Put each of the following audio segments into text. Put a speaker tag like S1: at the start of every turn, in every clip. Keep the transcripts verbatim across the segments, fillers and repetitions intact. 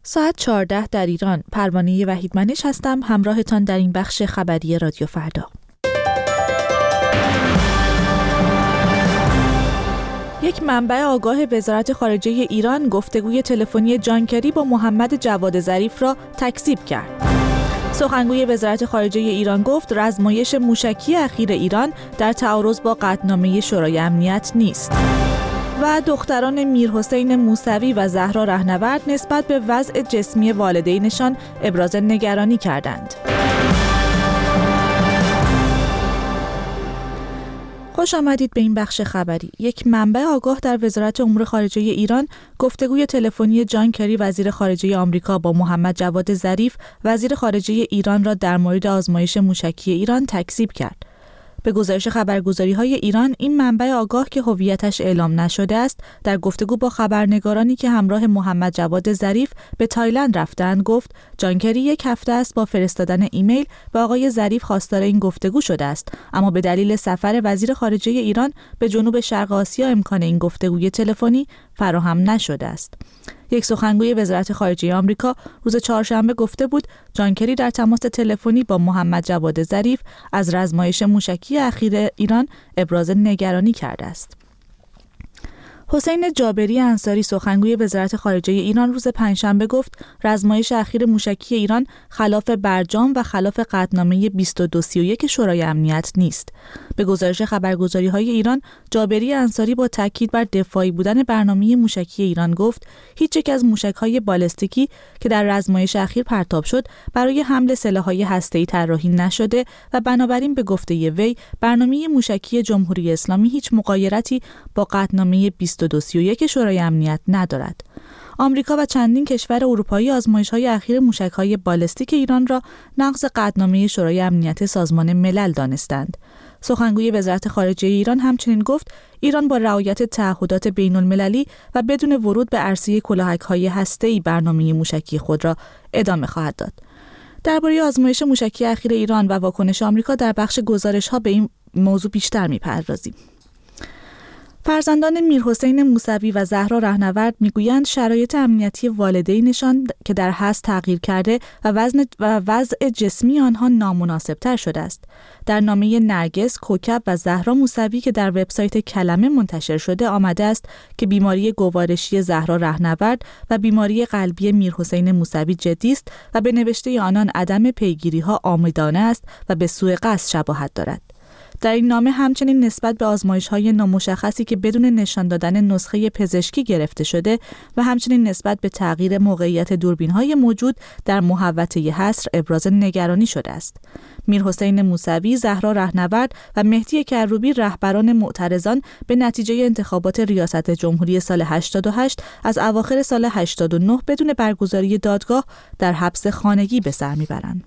S1: ساعت چهارده در ایران. پروانه وحیدمنش هستم، همراهتان در این بخش خبری رادیو فردا. یک منبع آگاه وزارت خارجه ایران گفتگوی تلفنی جان کری با محمد جواد ظریف را تکذیب کرد. سخنگوی وزارت خارجه ایران گفت رزمایش موشکی اخیر ایران در تعارض با قطعنامه شورای امنیت نیست. و دختران میرحسین موسوی و زهرا رهنورد نسبت به وضع جسمی والدینشان ابراز نگرانی کردند. خوش آمدید به این بخش خبری. یک منبع آگاه در وزارت امور خارجه ایران گفتگوی تلفنی جان کری وزیر خارجه آمریکا با محمد جواد ظریف وزیر خارجه ایران را در مورد آزمایش موشکی ایران تکذیب کرد. به گزارش خبرگزاری‌های ایران، این منبع آگاه که هویتش اعلام نشده است، در گفتگو با خبرنگارانی که همراه محمد جواد ظریف به تایلند رفتند گفت جان کری یک هفته است با فرستادن ایمیل به آقای ظریف خواستار این گفتگو شده است، اما به دلیل سفر وزیر خارجه ایران به جنوب شرق آسیا امکان این گفتگوی تلفنی فراهم نشده است. یک سخنگوی وزارت خارجه آمریکا روز چهارشنبه گفته بود جان کری در تماس تلفنی با محمد جواد ظریف از رزمایش موشکی اخیر ایران ابراز نگرانی کرده است. حسین جابری انصاری سخنگوی وزارت خارجه ایران روز پنجشنبه گفت رزمایش اخیر موشکی ایران خلاف برجام و خلاف قطعنامه بیست و دو سی و یک شورای امنیت نیست. به گزارش خبرگزاری‌های ایران، جابری انصاری با تاکید بر دفاعی بودن برنامه موشکی ایران گفت هیچ یک از موشک‌های بالستیکی که در رزمایش اخیر پرتاب شد برای حمل سلاح‌های هسته‌ای طراحی نشده و بنابراین به گفته وی برنامه موشکی جمهوری اسلامی هیچ مغایرتی با قطعنامه بیست و دو سی و یک شورای امنیت ندارد. آمریکا و چندین کشور اروپایی آزمایش‌های اخیر موشک‌های بالستیک ایران را نقض قطعنامه شورای امنیت سازمان ملل دانستند. سخنگوی وزارت خارجه ایران همچنین گفت ایران با رعایت تعهدات بین‌المللی و بدون ورود به عرصه کلاهک‌های هسته‌ای برنامه موشکی خود را ادامه خواهد داد. درباره آزمایش موشکی اخیر ایران و واکنش آمریکا در بخش گزارش‌ها به این موضوع بیشتر می‌پردازیم. فرزندان میرحسین موسوی و زهرا رهنورد میگویند شرایط امنیتی والدینشان که در هست تغییر کرده و وزن و وضع جسمی آنها نامناسبتر شده است. در نامه نرگس، کوکب و زهرا موسوی که در وبسایت کلمه منتشر شده آمده است که بیماری گوارشی زهرا رهنورد و بیماری قلبی میرحسین موسوی جدی است و به نوشته آنان عدم پیگیری‌ها عامدانه است و به سوء قصد شباهت دارد. در این نامه همچنین نسبت به آزمایش‌های نامشخصی که بدون نشان دادن نسخه پزشکی گرفته شده و همچنین نسبت به تغییر موقعیت دوربین‌های موجود در محوطه حصر ابراز نگرانی شده است. میرحسین موسوی، زهرا رهنورد و مهدی کروبی رهبران معترضان به نتیجه انتخابات ریاست جمهوری سال هشتاد و هشت از اواخر سال هشتاد و نه بدون برگزاری دادگاه در حبس خانگی به سر میبرند.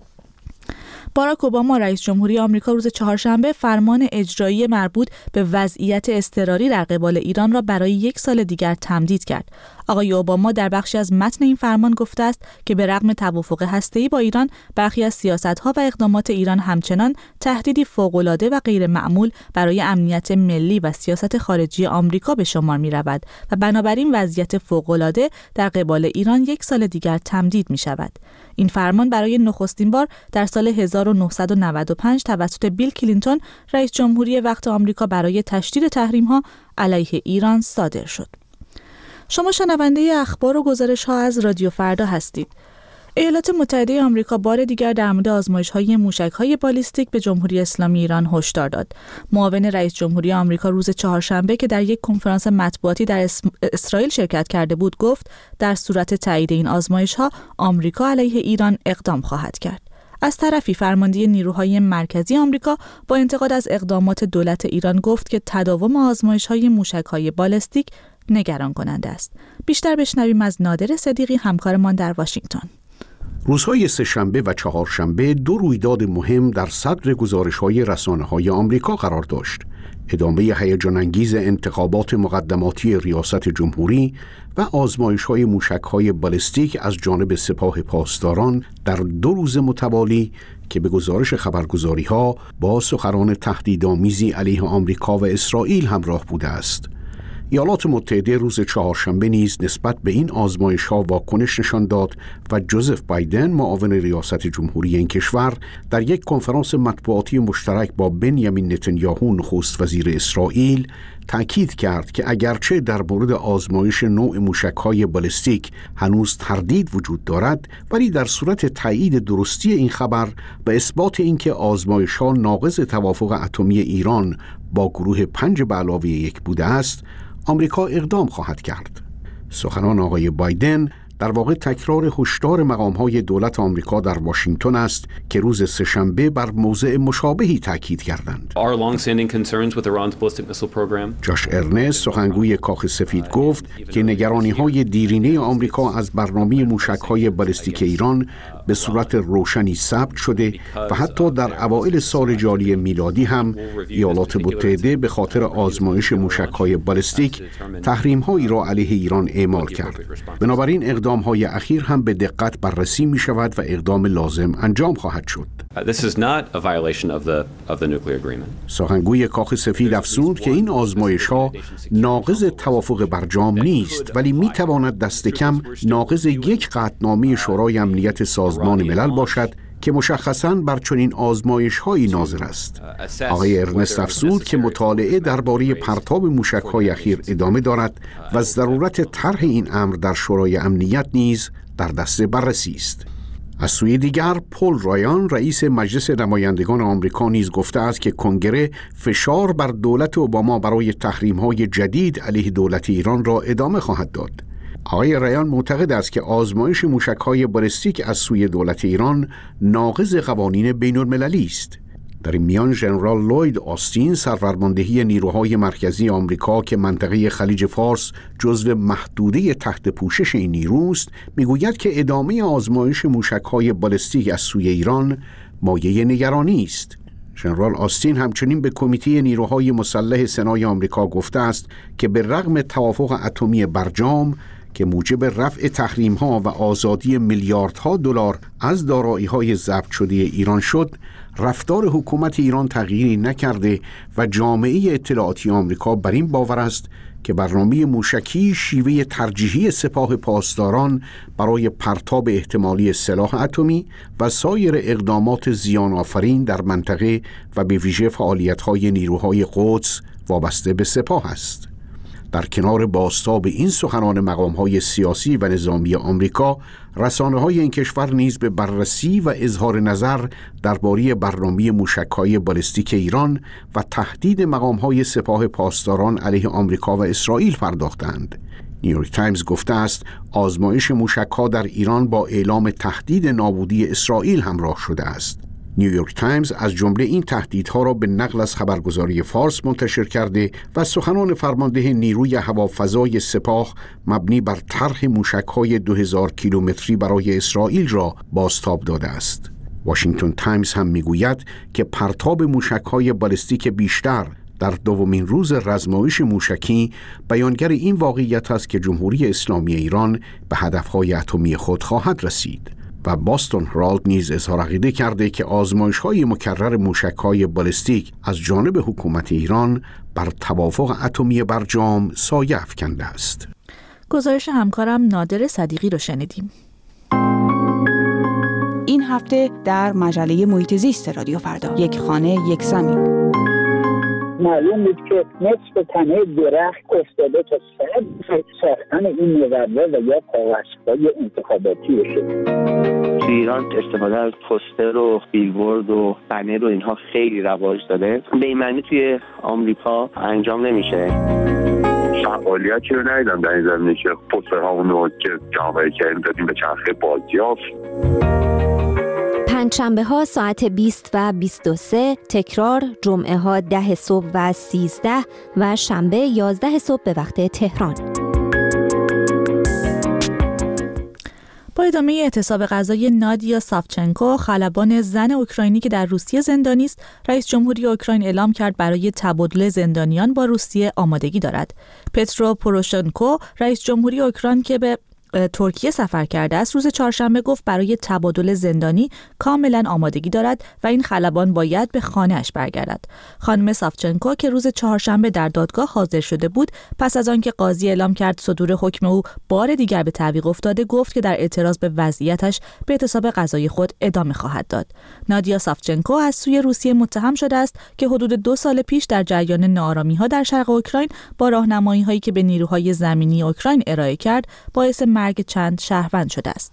S1: باراک اوباما رئیس جمهوری آمریکا روز چهارشنبه فرمان اجرایی مربوط به وضعیت اضطراری در قبال ایران را برای یک سال دیگر تمدید کرد. آقای اوباما در بخشی از متن این فرمان گفته است که به رغم توافق هسته‌ای با ایران، برخی از سیاست‌ها و اقدامات ایران همچنان تهدیدی فوق‌العاده و غیر معمول برای امنیت ملی و سیاست خارجی آمریکا به شمار می‌رود و بنابراین وضعیت فوق‌العاده در قبال ایران یک سال دیگر تمدید می‌شود. این فرمان برای نخستین بار در سال هزار و نهصد و نود و پنج توسط بیل کلینتون رئیس جمهوری وقت آمریکا برای تشدید تحریم‌ها علیه ایران صادر شد. شما شنونده اخبار و گزارش‌ها از رادیو فردا هستید. ایالات متحده آمریکا بار دیگر در مورد آزمایش‌های موشک‌های بالیستیک به جمهوری اسلامی ایران هشدار داد. معاون رئیس جمهوری آمریکا روز چهارشنبه که در یک کنفرانس مطبوعاتی در اسرائیل شرکت کرده بود گفت در صورت تایید این آزمایش‌ها آمریکا علیه ایران اقدام خواهد کرد. از طرفی فرمانده نیروهای مرکزی آمریکا با انتقاد از اقدامات دولت ایران گفت که تداوم آزمایش‌های موشک‌های بالیستیک نگران کننده است. بیشتر بشنویم از نادر صدیقی همکارمان در واشنگتن.
S2: روزهای سه‌شنبه و چهارشنبه دو رویداد مهم در صدر گزارش‌های رسانه‌های آمریکا قرار داشت. ادامه هیجان انگیز انتخابات مقدماتی ریاست جمهوری و آزمایش‌های موشک‌های بالستیک از جانب سپاه پاسداران در دو روز متوالی که به گزارش خبرگزاری‌ها با سخنان تهدیدآمیزی علیه آمریکا و اسرائیل همراه بوده است. ایالات متحده روز چهارشنبه نیز نسبت به این آزمایش‌ها واکنش نشان داد و جوزف بایدن معاون ریاست جمهوری این کشور در یک کنفرانس مطبوعاتی مشترک با بنیامین نتانیاهو نخست وزیر اسرائیل تأکید کرد که اگرچه در مورد آزمایش نوع موشک‌های بالستیک هنوز تردید وجود دارد، ولی در صورت تایید درستی این خبر و اثبات اینکه آزمایش‌ها ناقض توافق اتمی ایران با گروه پنج به علاوه یک بوده است، آمریکا اقدام خواهد کرد. سخنان آقای بایدن در واقع تکرار هشدار مقام‌های دولت آمریکا در واشنگتن است که روز سه‌شنبه بر موضع مشابهی تاکید کردند. جاش ارنست سخنگوی کاخ سفید گفت که نگرانی‌های دیرینه آمریکا از برنامه موشک‌های بالستیک ایران به صورت روشنی ثبت شده و حتی در اوایل سال جاری میلادی هم ایالات متحده به خاطر آزمایش موشک‌های بالستیک تحریم‌هایی را علیه ایران اعمال کرد. بنابراین اقدام‌های اخیر هم به دقت بررسی می‌شود و اقدام لازم انجام خواهد شد. سخنگوی کاخ سفید افزود که این آزمایش‌ها ناقض توافق برجام نیست، ولی می‌تواند دست کم ناقض یک قطعنامه شورای امنیت سازمان ملل باشد که مشخصاً بر چنین آزمایش‌هایی ناظر است. آقای ارنست افزود که مطالعه درباره پرتاب موشک‌های اخیر ادامه دارد و ضرورت طرح این امر در شورای امنیت نیز در دست بررسی است. از سوی دیگر پل رایان رئیس مجلس نمایندگان آمریکا نیز گفته است که کنگره فشار بر دولت اوباما برای تحریم‌های جدید علیه دولت ایران را ادامه خواهد داد. آقای رایان معتقد است که آزمایش موشک‌های بالستیک از سوی دولت ایران ناقض قوانین بین‌المللی است. در این میان ژنرال لوید آستین سرفرماندهی نیروهای مرکزی آمریکا که منطقه خلیج فارس جزو محدوده تحت پوشش این نیروست، میگوید که ادامه آزمایش موشک‌های بالستیک از سوی ایران مایه نگرانی است. ژنرال آستین همچنین به کمیته نیروهای مسلح سنای آمریکا گفته است که به رغم توافق اتمی برجام که موجب رفع تحریم‌ها و آزادی میلیاردها دلار از دارایی‌های ضبط شده ایران شد، رفتار حکومت ایران تغییری نکرده و جامعه اطلاعاتی آمریکا بر این باور است که برنامه موشکی شیوه ترجیحی سپاه پاسداران برای پرتاب احتمالی سلاح اتمی و سایر اقدامات زیان آفرین در منطقه و به ویژه فعالیت‌های نیروهای قدس وابسته به سپاه است. در کنار بازتاب این سخنان مقام‌های سیاسی و نظامی آمریکا، رسانه‌های این کشور نیز به بررسی و اظهار نظر درباره برنامه موشک‌های بالستیک ایران و تهدید مقام‌های سپاه پاسداران علیه آمریکا و اسرائیل پرداختند. نیویورک تایمز گفته است آزمایش موشک‌ها در ایران با اعلام تهدید نابودی اسرائیل همراه شده است. نیویورک تایمز از جمله این تهدیدها را به نقل از خبرگزاری فارس منتشر کرده و سخنان فرمانده نیروی هوافضای سپاه مبنی بر طرح موشک‌های دو هزار کیلومتری برای اسرائیل را بازتاب داده است. واشنگتن تایمز هم میگوید که پرتاب موشک‌های بالستیک بیشتر در دومین روز رزمایش موشکی بیانگر این واقعیت است که جمهوری اسلامی ایران به هدف‌های اتمی خود خواهد رسید. و باستون هرالد نیز اظهار عقیده کرده که آزمایش‌های مکرر موشک‌های بالستیک از جانب حکومت ایران بر توافق اتمی برجام سایه افکنده است.
S1: گزارش همکارم نادر صدیقی رو شنیدیم.
S3: این هفته در مجله محیط زیست رادیو فردا، یک خانه یک زمین.
S4: معلوم بود که نصف تنه درخت افتاده تا سر ساختن این مجله و یا کاغذهای انتخاباتی شد.
S5: تو ایران استفاده از پوستر و بیلبورد و بنر و اینها خیلی رواج داره. به این معنی توی آمریکا انجام نمیشه.
S6: فعالیتی رو ندیدم در این زمینه که پوسترهامون رو که جمع‌آوری کردیم دادیم به چرخه بازیافت.
S7: پنجشنبه ها ساعت بیست و بیست و سه، تکرار جمعه ها ده صبح و سیزده و شنبه یازده صبح به وقت تهران.
S1: با ادامه اعتصاب غذای نادیا ساوچنکو، خلبان زن اوکراینی که در روسیه زندانی است، رئیس جمهوری اوکراین اعلام کرد برای تبادل زندانیان با روسیه آمادگی دارد. پترو پوروشنکو، رئیس جمهوری اوکراین که به ترکیه سفر کرده است، روز چهارشنبه گفت برای تبادل زندانی کاملا آمادگی دارد و این خلبان باید به خانه‌اش برگردد. خانم سافچنکو که روز چهارشنبه در دادگاه حاضر شده بود، پس از آنکه قاضی اعلام کرد صدور حکم او بار دیگر به تعویق افتاده، گفت که در اعتراض به وضعیتش به اعتصاب غذایی خود ادامه خواهد داد. نادیا سافچنکو از سوی روسیه متهم شده است که حدود دو سال پیش در جریان ناآرامی‌ها در شرق اوکراین با راهنمایی‌هایی که به نیروهای زمینی اوکراین ارائه کرد باعث مرگ چند شهروند شده است.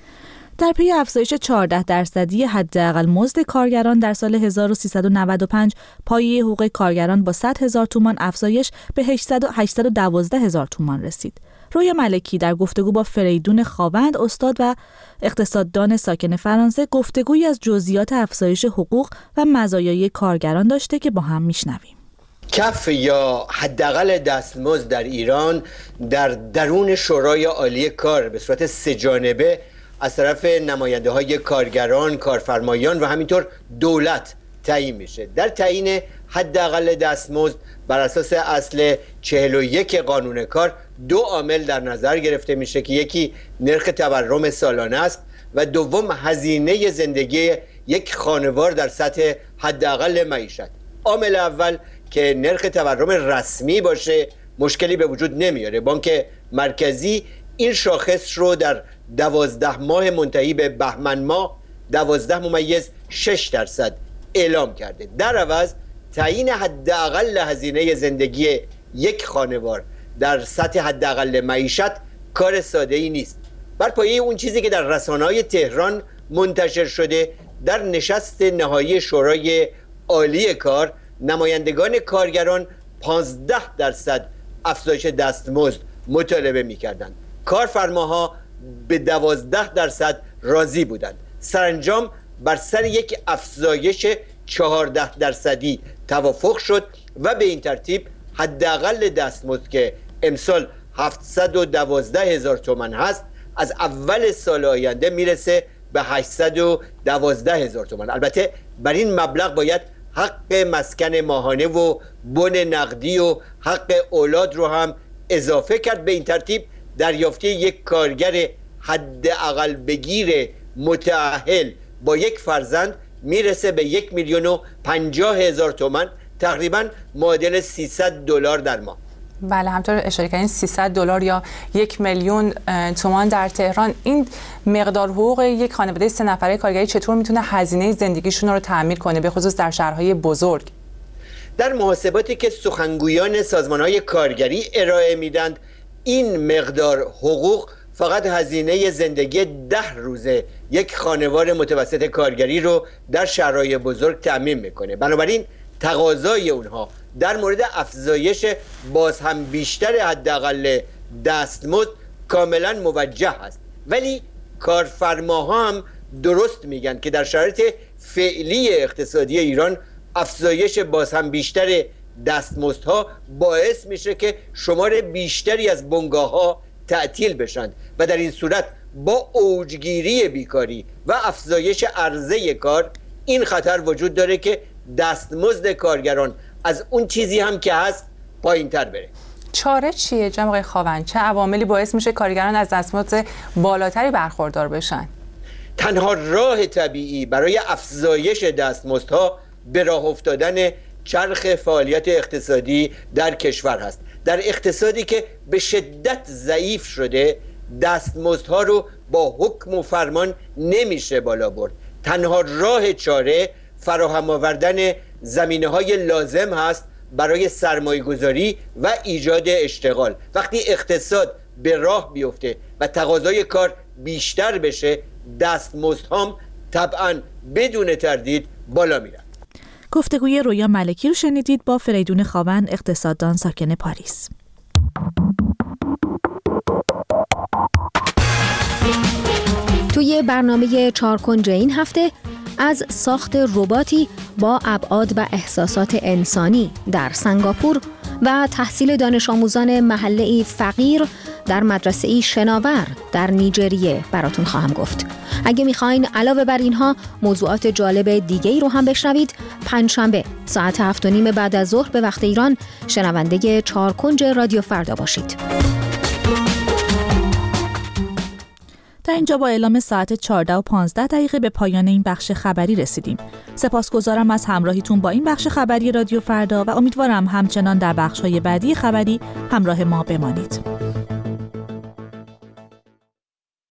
S1: در پی افزایش چهارده درصدی حداقل مزد کارگران در سال هزار و سیصد و نود و پنج، پایه حقوق کارگران با صد هزار تومان افزایش به هشتصد و دوازده هزار تومان رسید. رویا ملکی در گفتگو با فریدون خاوند، استاد و اقتصاددان ساکن فرانسه، گفتگویی از جزئیات افزایش حقوق و مزایای کارگران داشته که با هم میشنویم.
S8: کف یا حداقل دستمزد در ایران در درون شورای عالی کار به صورت سه جانبه از طرف نماینده های کارگران، کارفرمایان و همینطور دولت تعیین میشه. در تعیین حداقل دستمزد بر اساس اصل چهل و یک قانون کار دو عامل در نظر گرفته میشه که یکی نرخ تورم سالانه است و دوم هزینه زندگی یک خانوار در سطح حداقل معیشت. عامل اول که نرخ تورم رسمی باشه مشکلی به وجود نمیاره. بانک مرکزی این شاخص رو در دوازده ماه منتهی به بهمن ماه دوازده ممیز شش درصد اعلام کرده. در عوض تعیین حداقل هزینه زندگی یک خانوار در سطح حداقل معیشت کار ساده ای نیست. بر پایه اون چیزی که در رسانه‌های تهران منتشر شده، در نشست نهایی شورای عالی کار نمایندگان کارگران پانزده درصد افزایش دستمزد مطالبه می‌کردند. کارفرماها به دوازده درصد راضی بودند. سرانجام بر سر یک افزایش چهارده درصدی توافق شد و به این ترتیب حداقل دستمزد که امسال هفتصد و دوازده هزار تومان هست از اول سال آینده میرسه به هشتصد و دوازده هزار تومان. البته بر این مبلغ باید حق مسکن ماهانه و بن نقدی و حق اولاد رو هم اضافه کرد. به این ترتیب دریافت یک کارگر حداقل بگیر متأهل با یک فرزند میرسه به یک میلیون و پنجاه هزار تومان، تقریبا معادل سیصد دلار در ماه.
S9: بله، همطور اشاره کردین سیصد دلار یا یک میلیون تومان در تهران. این مقدار حقوق یک خانواده سه نفره کارگری چطور میتونه هزینه زندگیشون رو تأمین کنه، به خصوص در شهرهای بزرگ؟
S8: در محاسباتی که سخنگویان سازمان‌های کارگری ارائه میدند، این مقدار حقوق فقط هزینه زندگی ده روزه یک خانوار متوسط کارگری رو در شهرهای بزرگ تأمین میکنه. بنابراین تقاضای اونها در مورد افزایش باز هم بیشتر حداقل دستمزد کاملا موجه است. ولی کارفرماها هم درست میگن که در شرایط فعلی اقتصادی ایران افزایش باز هم بیشتر دستمزدها باعث میشه که شمار بیشتری از بنگاه‌ها تعطیل بشن و در این صورت با اوجگیری بیکاری و افزایش عرضه کار این خطر وجود داره که دستمزد کارگران از اون چیزی هم که هست پایین‌تر بره.
S9: چاره چیه جناب آقای خاوند؟ چه عواملی باعث میشه کارگران از دستمزد بالاتری برخوردار بشن؟
S8: تنها راه طبیعی برای افزایش دستمزدها به راه افتادن چرخ فعالیت اقتصادی در کشور هست. در اقتصادی که به شدت ضعیف شده، دستمزدها رو با حکم و فرمان نمیشه بالا برد. تنها راه چاره فراهم آوردن زمینه‌های لازم هست برای سرمایه‌گذاری و ایجاد اشتغال. وقتی اقتصاد به راه بیفته و تقاضای کار بیشتر بشه، دستمزدها هم طبعاً بدون تردید بالا میرن.
S1: گفتگوی رویا ملکی رو شنیدید با فریدون خاوند، اقتصاددان ساکن پاریس.
S7: توی برنامه چارکنج این هفته از ساخت رباتی با ابعاد و احساسات انسانی در سنگاپور و تحصیل دانش آموزان محله‌ای فقیر در مدرسه‌ای شناور در نیجریه براتون خواهم گفت. اگه میخواین علاوه بر اینها موضوعات جالب دیگه‌ای رو هم بشنوید، پنجشنبه ساعت هفت و نیم بعد از ظهر به وقت ایران شنونده چارکنج رادیو فردا باشید.
S1: در اینجا با اعلام ساعت چهارده و پانزده دقیقه به پایان این بخش خبری رسیدیم. سپاسگزارم از همراهیتون با این بخش خبری رادیو فردا و امیدوارم همچنان در بخش‌های بعدی خبری همراه ما بمانید.